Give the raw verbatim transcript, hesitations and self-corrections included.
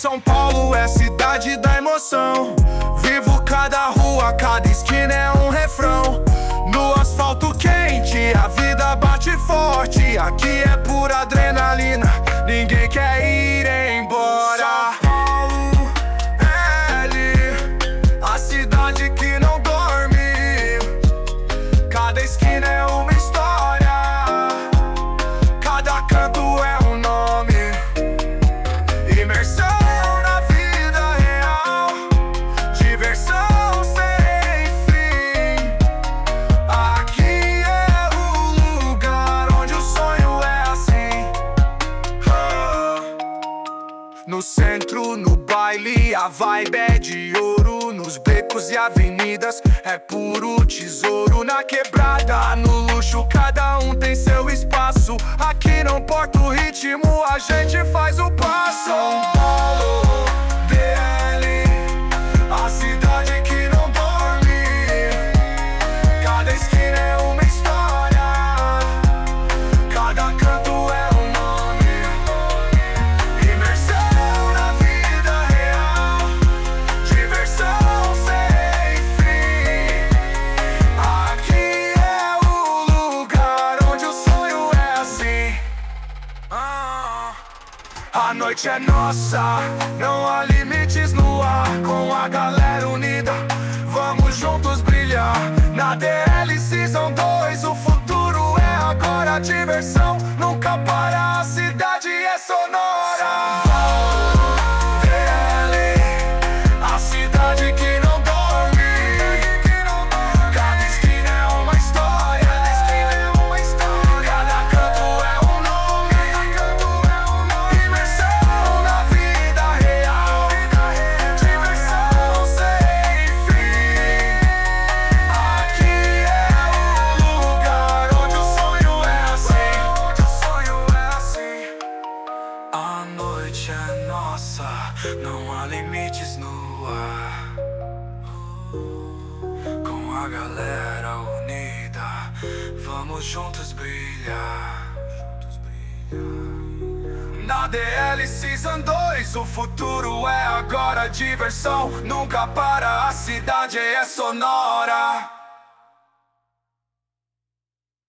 São Paulo é cidade da emoção. Vivo cada rua, cada esquina é um refrão. No asfalto quente, a vida bate forte. Aqui é pura adrenalina, ninguém quer ir embora. São Paulo, L, a cidade que não dorme. Cada esquina é uma história, cada canto é um nome. Imersão na vida real, diversão sem fim. Aqui é o lugar onde o sonho é assim. No centro, no baile, a vibe é de ouro. Nos becos e avenidas é puro tesouro. Na quebrada, no luxo, cada um tem seu espaço. Aqui não importa o ritmo, a gente faz o passo. São Paulo, D L, a cidade que não dorme. Cada esquina é uma história, cada canto é um nome. Imersão na vida real, diversão sem fim. Aqui é o lugar onde o sonho é assim. Ah. A noite é nossa, não há limites no ar. Com a galera unida, vamos juntos brilhar. Na D L Season dois, o futuro é agora. A diversão nunca para, a cidade é sonora. São Paulo, D L, a cidade que não dorme. Cada esquina é uma história, cada canto é um nome. Imersão na vida real, diversão sem fim. Aqui é o lugar onde o sonho é assim. A noite é nossa, não há limites no ar. Com a galera unida, vamos juntos brilhar. Na D L Season dois, o futuro é agora. Diversão nunca para, a cidade é sonora.